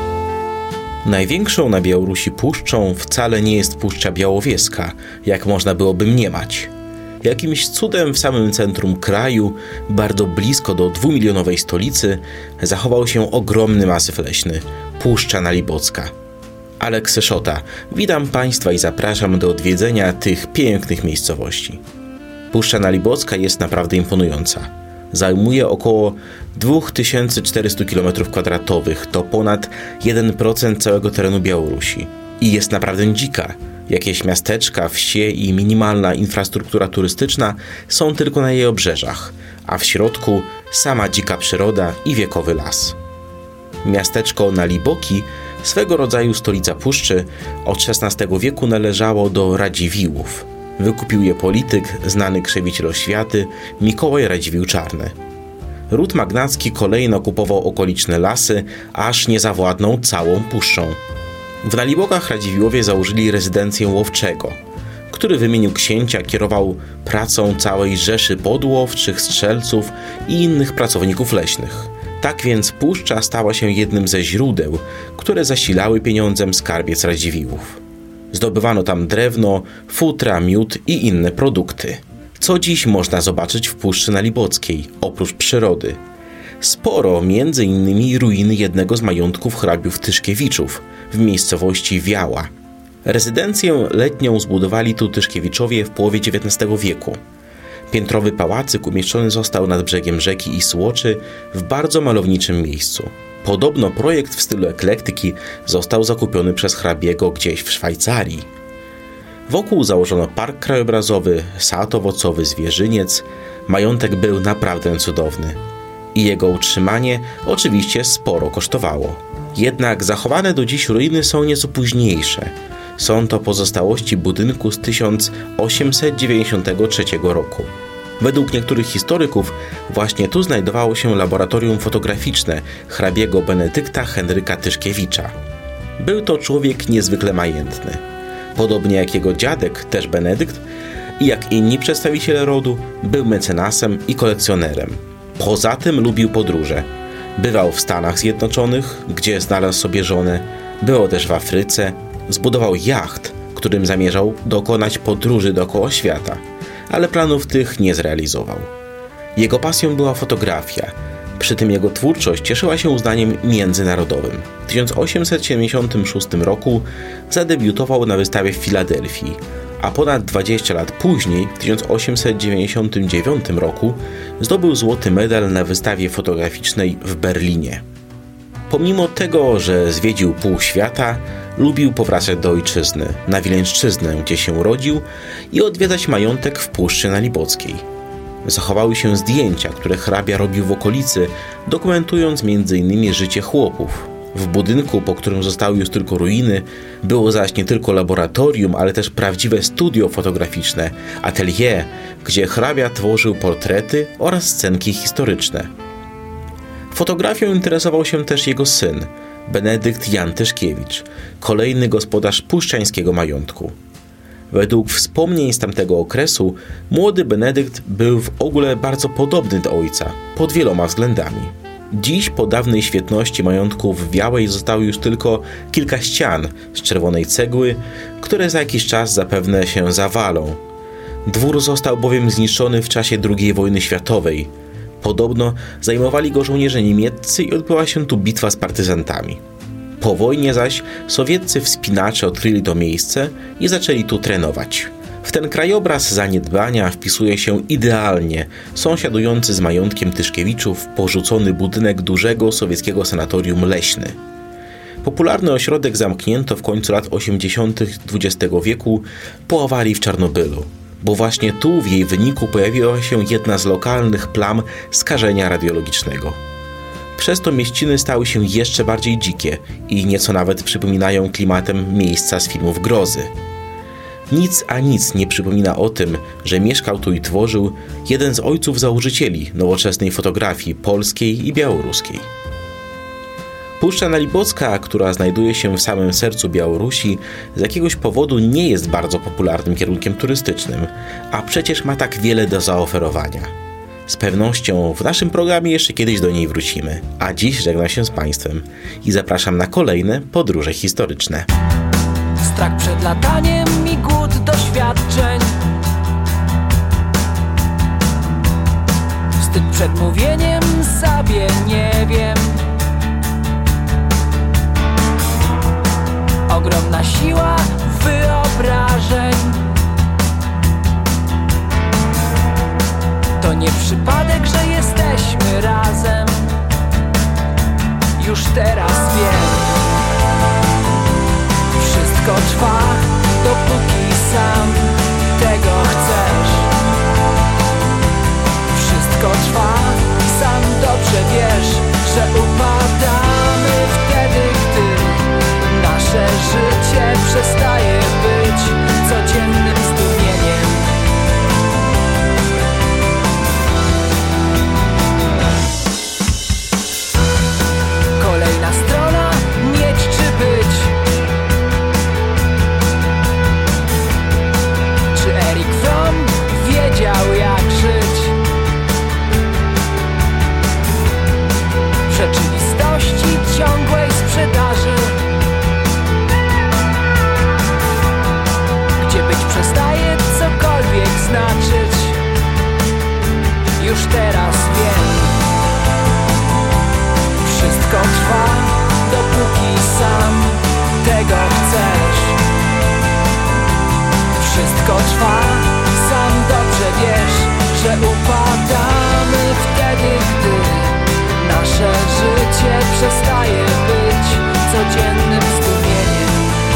Największą na Białorusi puszczą wcale nie jest Puszcza Białowieska, jak można byłoby mniemać. Jakimś cudem w samym centrum kraju, bardzo blisko do 2-milionowej stolicy, zachował się ogromny masyw leśny – Puszcza Nalibocka. Aleks Szota, witam Państwa i zapraszam do odwiedzenia tych pięknych miejscowości. Puszcza Nalibocka jest naprawdę imponująca. Zajmuje około 2400 km², to ponad 1% całego terenu Białorusi. I jest naprawdę dzika. Jakieś miasteczka, wsie i minimalna infrastruktura turystyczna są tylko na jej obrzeżach, a w środku sama dzika przyroda i wiekowy las. Miasteczko Naliboki, swego rodzaju stolica puszczy, od XVI wieku należało do Radziwiłłów. Wykupił je polityk, znany krzewiciel oświaty, Mikołaj Radziwiłł-Czarny. Ród magnacki kolejno kupował okoliczne lasy, aż nie zawładnął całą puszczą. W Nalibokach Radziwiłłowie założyli rezydencję łowczego, który w imieniu księcia kierował pracą całej rzeszy podłowczych, strzelców i innych pracowników leśnych. Tak więc puszcza stała się jednym ze źródeł, które zasilały pieniądzem skarbiec Radziwiłłów. Zdobywano tam drewno, futra, miód i inne produkty. Co dziś można zobaczyć w Puszczy Nalibockiej, oprócz przyrody? Sporo, m.in. ruiny jednego z majątków hrabiów Tyszkiewiczów w miejscowości Wiała. Rezydencję letnią zbudowali tu Tyszkiewiczowie w połowie XIX wieku. Piętrowy pałacyk umieszczony został nad brzegiem rzeki Isłoczy w bardzo malowniczym miejscu. Podobno projekt w stylu eklektyki został zakupiony przez hrabiego gdzieś w Szwajcarii. Wokół założono park krajobrazowy, sad owocowy, zwierzyniec. Majątek był naprawdę cudowny. I jego utrzymanie oczywiście sporo kosztowało. Jednak zachowane do dziś ruiny są nieco późniejsze. Są to pozostałości budynku z 1893 roku. Według niektórych historyków właśnie tu znajdowało się laboratorium fotograficzne hrabiego Benedykta Henryka Tyszkiewicza. Był to człowiek niezwykle majętny. Podobnie jak jego dziadek, też Benedykt, i jak inni przedstawiciele rodu, był mecenasem i kolekcjonerem. Poza tym lubił podróże. Bywał w Stanach Zjednoczonych, gdzie znalazł sobie żonę, był też w Afryce, zbudował jacht, którym zamierzał dokonać podróży dookoła świata, ale planów tych nie zrealizował. Jego pasją była fotografia, przy tym jego twórczość cieszyła się uznaniem międzynarodowym. W 1876 roku zadebiutował na wystawie w Filadelfii, a ponad 20 lat później, w 1899 roku, zdobył złoty medal na wystawie fotograficznej w Berlinie. Pomimo tego, że zwiedził pół świata, lubił powracać do ojczyzny, na Wileńszczyznę, gdzie się urodził, i odwiedzać majątek w Puszczy Nalibockiej. Zachowały się zdjęcia, które hrabia robił w okolicy, dokumentując m.in. życie chłopów. W budynku, po którym zostały już tylko ruiny, było zaś nie tylko laboratorium, ale też prawdziwe studio fotograficzne, atelier, gdzie hrabia tworzył portrety oraz scenki historyczne. Fotografią interesował się też jego syn, Benedykt Jan Tyszkiewicz, kolejny gospodarz puszczańskiego majątku. Według wspomnień z tamtego okresu, młody Benedykt był w ogóle bardzo podobny do ojca, pod wieloma względami. Dziś po dawnej świetności majątków w Białej zostało już tylko kilka ścian z czerwonej cegły, które za jakiś czas zapewne się zawalą. Dwór został bowiem zniszczony w czasie II wojny światowej. Podobno zajmowali go żołnierze niemieccy i odbyła się tu bitwa z partyzantami. Po wojnie zaś sowieccy wspinacze odkryli to miejsce i zaczęli tu trenować. W ten krajobraz zaniedbania wpisuje się idealnie sąsiadujący z majątkiem Tyszkiewiczów porzucony budynek dużego sowieckiego sanatorium Leśny. Popularny ośrodek zamknięto w końcu lat 80. XX wieku po awarii w Czarnobylu, bo właśnie tu w jej wyniku pojawiła się jedna z lokalnych plam skażenia radiologicznego. Przez to mieściny stały się jeszcze bardziej dzikie i nieco nawet przypominają klimatem miejsca z filmów grozy. Nic a nic nie przypomina o tym, że mieszkał tu i tworzył jeden z ojców założycieli nowoczesnej fotografii polskiej i białoruskiej. Puszcza Nalibocka, która znajduje się w samym sercu Białorusi, z jakiegoś powodu nie jest bardzo popularnym kierunkiem turystycznym, a przecież ma tak wiele do zaoferowania. Z pewnością w naszym programie jeszcze kiedyś do niej wrócimy, a dziś żegnam się z Państwem i zapraszam na kolejne podróże historyczne. Strach przed lataniem i głód doświadczeń, wstyd przed mówieniem sobie nie wiem. Ogromna siła wyobrażeń, to nie przypadek, że jesteśmy razem. Już teraz wiem, wszystko trwa, dopóki sam tego chcesz. Wszystko trwa, sam dobrze wiesz, że upadamy wtedy, gdy nasze życie przestaje być codziennym zdumieniem. Kolejna strona, mieć czy być. Czy Erik Fromm wiedział, jak żyć? W rzeczywistości ciągłej sprzedaży, gdzie być przestaje cokolwiek znaczyć. Już teraz wiem, wszystko trwa, dopóki sam tego chcesz. Wszystko trwa, sam dobrze wiesz, że upadamy wtedy, gdy nasze życie przestaje być codziennym zdumieniem.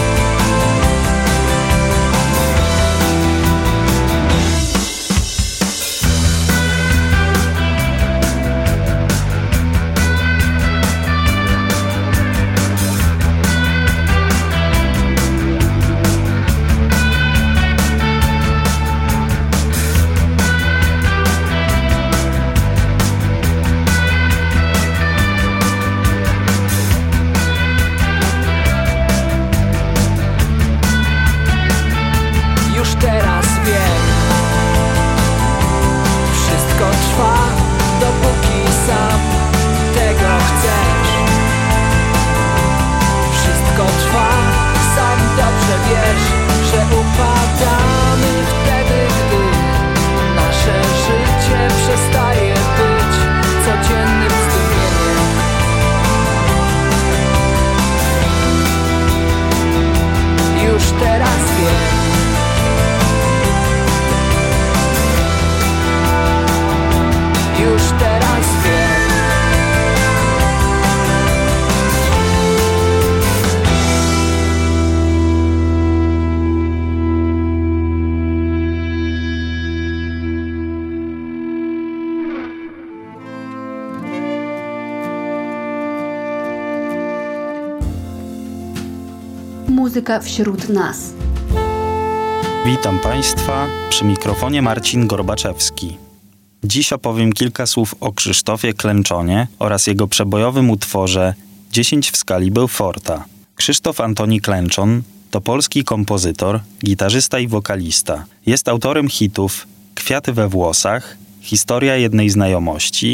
Muzyka wśród nas. Witam Państwa, przy mikrofonie Marcin Gorbaczewski. Dziś opowiem kilka słów o Krzysztofie Klęczonie oraz jego przebojowym utworze 10 w skali Beauforta. Krzysztof Antoni Klęczon to polski kompozytor, gitarzysta i wokalista. Jest autorem hitów Kwiaty we włosach, Historia jednej znajomości,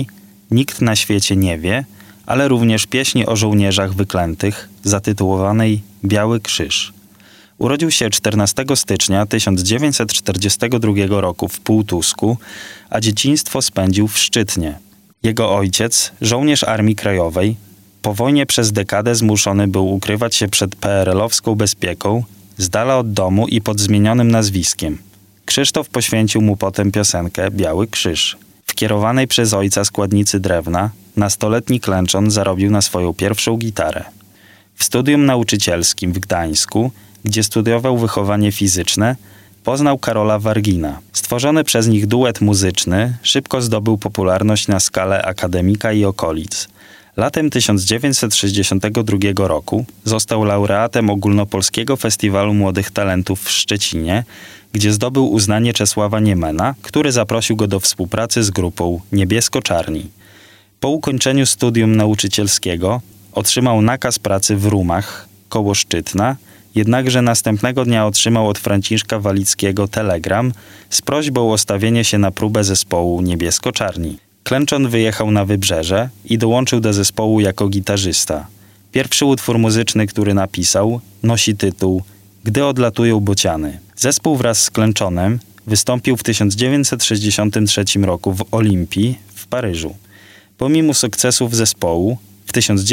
Nikt na świecie nie wie, ale również pieśni o żołnierzach wyklętych, zatytułowanej Biały Krzyż. Urodził się 14 stycznia 1942 roku w Półtusku, a dzieciństwo spędził w Szczytnie. Jego ojciec, żołnierz Armii Krajowej, po wojnie przez dekadę zmuszony był ukrywać się przed PRL-owską bezpieką, z dala od domu i pod zmienionym nazwiskiem. Krzysztof poświęcił mu potem piosenkę Biały Krzyż. W kierowanej przez ojca składnicy drewna nastoletni Klęczon zarobił na swoją pierwszą gitarę. W studium nauczycielskim w Gdańsku, gdzie studiował wychowanie fizyczne, poznał Karola Wargina. Stworzony przez nich duet muzyczny szybko zdobył popularność na skalę akademika i okolic. Latem 1962 roku został laureatem Ogólnopolskiego Festiwalu Młodych Talentów w Szczecinie, gdzie zdobył uznanie Czesława Niemena, który zaprosił go do współpracy z grupą Niebiesko-Czarni. Po ukończeniu studium nauczycielskiego otrzymał nakaz pracy w Rumach, koło Szczytna, jednakże następnego dnia otrzymał od Franciszka Walickiego telegram z prośbą o stawienie się na próbę zespołu Niebiesko-Czarni. Klęczon wyjechał na Wybrzeże i dołączył do zespołu jako gitarzysta. Pierwszy utwór muzyczny, który napisał, nosi tytuł Gdy odlatują bociany. Zespół wraz z Klęczonem wystąpił w 1963 roku w Olimpii w Paryżu. Pomimo sukcesów zespołu, w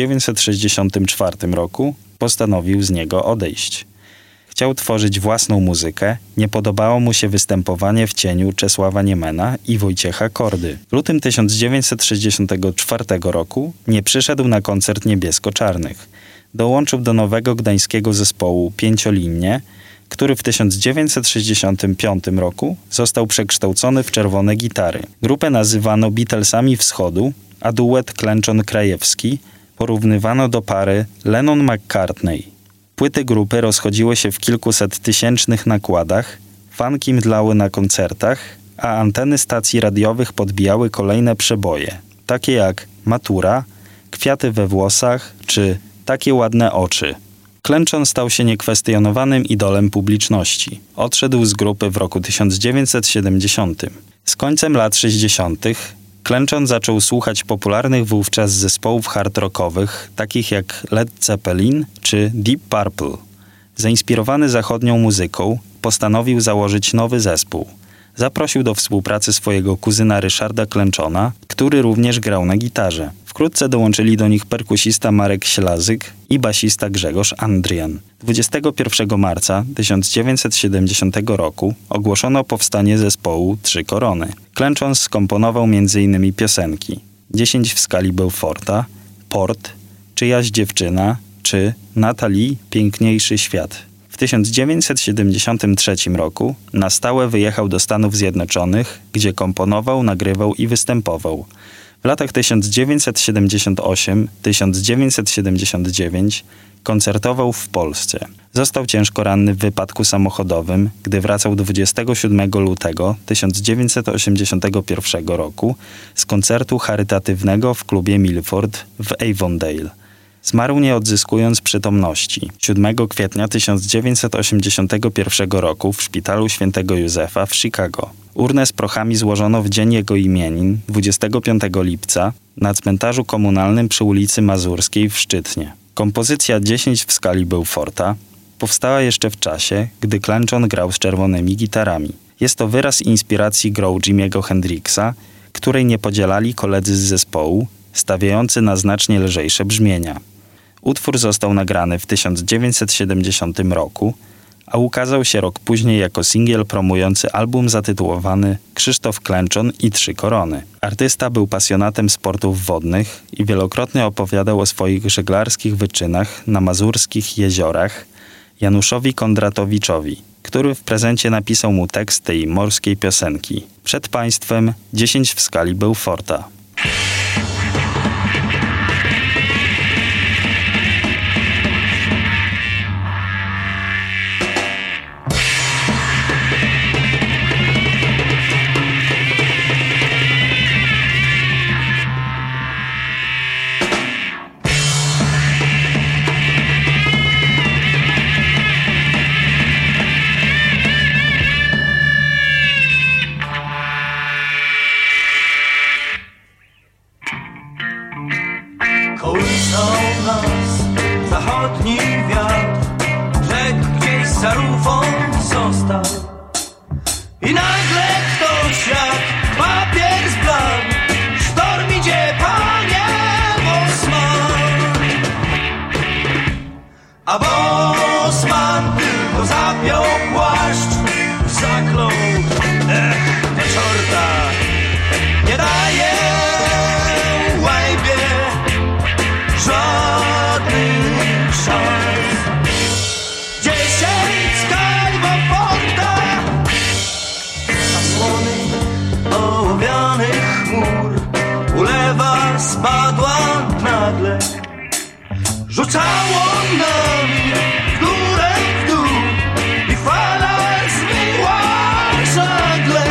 1964 roku postanowił z niego odejść. Chciał tworzyć własną muzykę, nie podobało mu się występowanie w cieniu Czesława Niemena i Wojciecha Kordy. W lutym 1964 roku nie przyszedł na koncert Niebiesko-Czarnych. Dołączył do nowego gdańskiego zespołu Pięciolinnie, który w 1965 roku został przekształcony w Czerwone Gitary. Grupę nazywano Beatlesami Wschodu, a duet Klęczon-Krajewski porównywano do pary Lennon-McCartney. Płyty grupy rozchodziły się w kilkusettysięcznych nakładach, fanki mdlały na koncertach, a anteny stacji radiowych podbijały kolejne przeboje, takie jak Matura, Kwiaty we włosach czy Takie ładne oczy. Klęczon stał się niekwestionowanym idolem publiczności. Odszedł z grupy w roku 1970. Z końcem lat 60. Klęczon zaczął słuchać popularnych wówczas zespołów hard rockowych, takich jak Led Zeppelin czy Deep Purple. Zainspirowany zachodnią muzyką, postanowił założyć nowy zespół. Zaprosił do współpracy swojego kuzyna Ryszarda Klęczona, który również grał na gitarze. Wkrótce dołączyli do nich perkusista Marek Ślazyk i basista Grzegorz Andrian. 21 marca 1970 roku ogłoszono powstanie zespołu Trzy Korony. Klęczon skomponował m.in. piosenki 10 w skali Beauforta, Port, Czyjaś dziewczyna czy Natalii Piękniejszy świat. W 1973 roku na stałe wyjechał do Stanów Zjednoczonych, gdzie komponował, nagrywał i występował. W latach 1978-1979 koncertował w Polsce. Został ciężko ranny w wypadku samochodowym, gdy wracał 27 lutego 1981 roku z koncertu charytatywnego w klubie Milford w Avondale. Zmarł nie odzyskując przytomności. 7 kwietnia 1981 roku w szpitalu Świętego Józefa w Chicago. Urnę z prochami złożono w dzień jego imienin, 25 lipca, na cmentarzu komunalnym przy ulicy Mazurskiej w Szczytnie. Kompozycja 10 w skali Beauforta powstała jeszcze w czasie, gdy Klęczon grał z czerwonymi gitarami. Jest to wyraz inspiracji grą Jimiego Hendrixa, której nie podzielali koledzy z zespołu, stawiający na znacznie lżejsze brzmienia. Utwór został nagrany w 1970 roku, a ukazał się rok później jako singiel promujący album zatytułowany Krzysztof Klęczon i Trzy Korony. Artysta był pasjonatem sportów wodnych i wielokrotnie opowiadał o swoich żeglarskich wyczynach na mazurskich jeziorach Januszowi Kondratowiczowi, który w prezencie napisał mu tekst tej morskiej piosenki. Przed państwem 10 w skali Beauforta. kołysał nas zachodni wiatr, rzekł gdzieś za rufą został. I nagle ktoś jak papier zbladł, sztorm idzie, panie Bosman. A Bosman tylko zapiął płaszcz, zaklął, do czorta, nie daje łajbie żadnych szans. 10 skali Beauforta, zasłony ołowianych chmur, ulewa spadła nagle, rzucało nami w górę, w dół i fala zmyła żagle.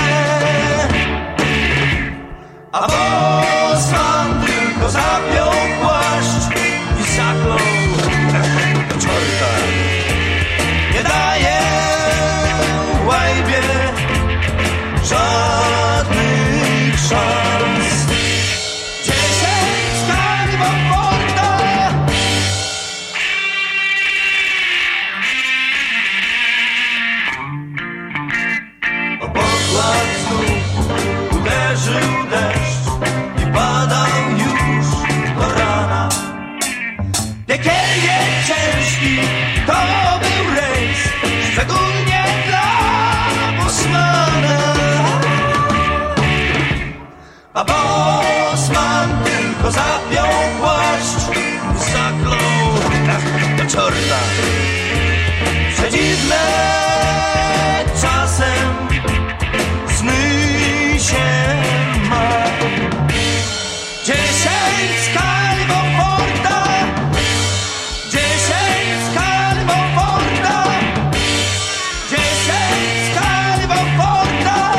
A Bosman tylko zapiął płaszcz i zaklął, do czorta, nie daje łajbie żadnych szans. 10 skali Beauforta. O pokład znów uderzył deszcz i padał już do rana. Piekielnie ciężki to był rejs, szczególnie dla Bosmana. A Bosman tylko zapiął płaszcz, zaklął, do czorta. Przedziwne czasem sny się ma. 10 skali Beauforta, 10 skali Beauforta, 10 skali Beauforta.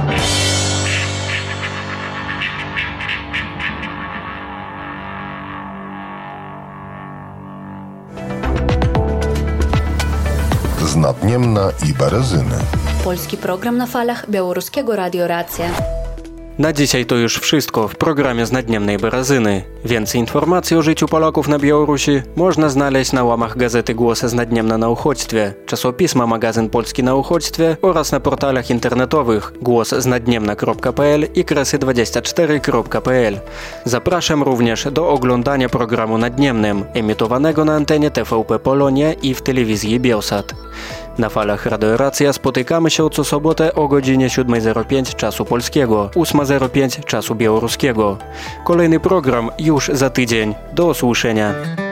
Z Nadniemna i Berezyny. Polski program na falach Białoruskiego Radio Racja. Na dzisiaj to już wszystko w programie z Nadniemnej Berezyny. Więcej informacji o życiu Polaków na Białorusi można znaleźć na łamach gazety Głos z Nadniemna na uchodźstwie, czasopisma Magazyn Polski na uchodźstwie oraz na portalach internetowych głosznadniemna.pl i kresy24.pl. Zapraszam również do oglądania programu Nadniemnym, emitowanego na antenie TVP Polonia i w telewizji Bielsat. Na falach Radio Racja spotykamy się co sobotę o godzinie 7:05 czasu polskiego, 8:05 czasu białoruskiego. Kolejny program już za tydzień. Do usłyszenia.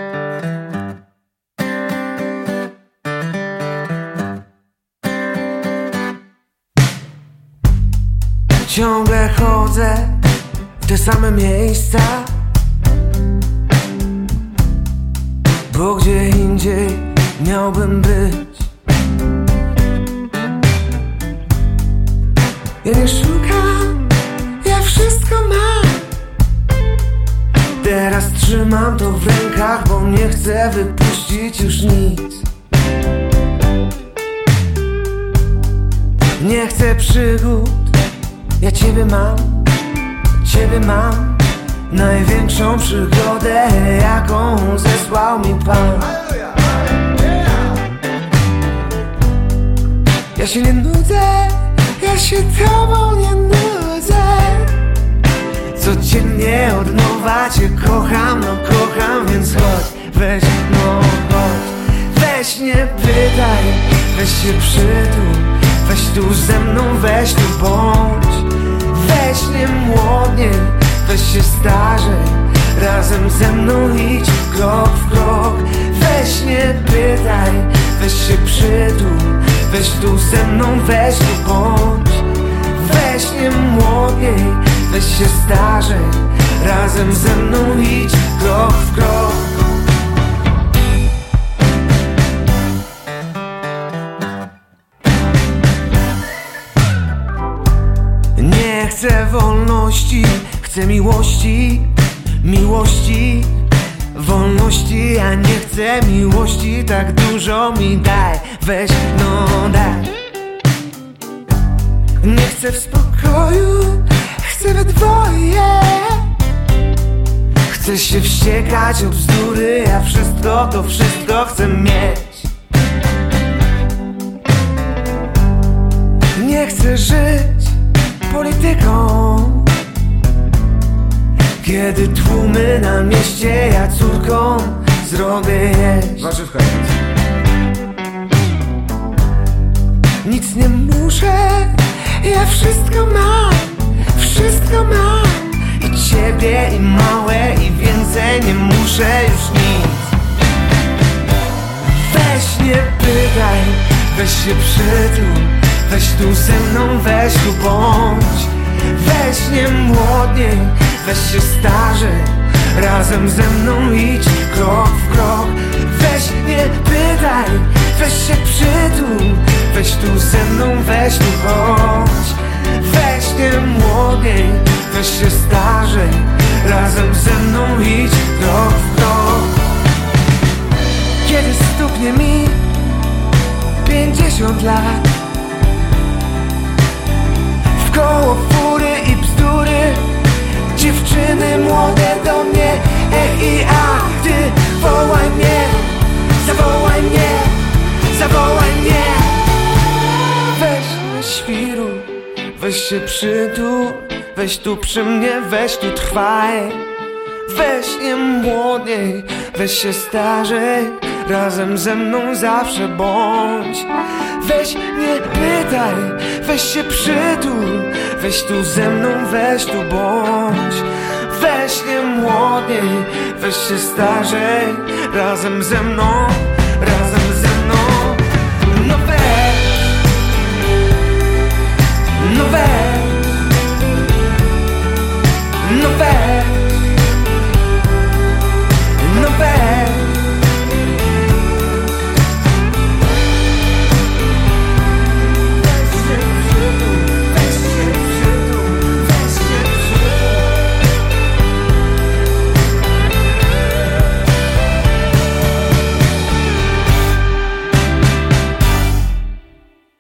Ciągle chodzę w te same miejsca, bo gdzie indziej miałbym być. Ja nie szukam, ja wszystko mam. Teraz trzymam to w rękach, bo nie chcę wypuścić już nic. Nie chcę przygód, ja Ciebie mam. Największą przygodę, jaką zesłał mi Pan. Ja się nie nudzę, ja się Tobą nie nudzę. Codziennie od nowa Cię kocham, no kocham, więc chodź, weź, no chodź. Weź nie pytaj, weź się przytul, weź tu ze mną, weź tu bądź. Weź nie młodnie, weź się starzej, razem ze mną idź krok w krok. Weź nie pytaj, weź się przytul, weź tu ze mną, weź tu bądź. Weź nie młodniej, weź się starzej, razem ze mną idź krok w krok. Nie chcę wolności, chcę miłości, miłości, wolności. Ja nie chcę miłości, tak dużo mi daj, weź, no daj. Nie chcę w spokoju, chcę we dwoje. Chcę się wściekać o bzdury, ja wszystko to wszystko chcę mieć. Nie chcę żyć polityką, kiedy tłumy na mieście ja córką zrobię jeść. Warzywka. Nic nie muszę, ja wszystko mam, wszystko mam. I ciebie, i małe, i więcej nie muszę już nic. Weź nie pytaj, weź się przytul, weź tu ze mną, weź tu bądź. Weź nie młodniej, weź się starzej, razem ze mną idź krok w krok. Weź nie pytaj, weź się przytul, weź tu ze mną, weź tu chodź. Weź nie młodniej, weź się starzej, razem ze mną idź krok w krok. Kiedy stuknie mi 50 lat, wkoło fury i bzdury, dziewczyny młode do mnie, i a, ty wołaj mnie, zawołaj mnie, zawołaj mnie. Weź nie świruj, weź się przytul, weź tu przy mnie, weź tu trwaj. Weź nie młodniej, weź się starzej, razem ze mną zawsze bądź. Weź nie pytaj, weź się przytul, weź tu ze mną, weź tu bądź. Weź nie młodniej, weź się starzej, razem ze mną, razem ze mną. No weź, no weź.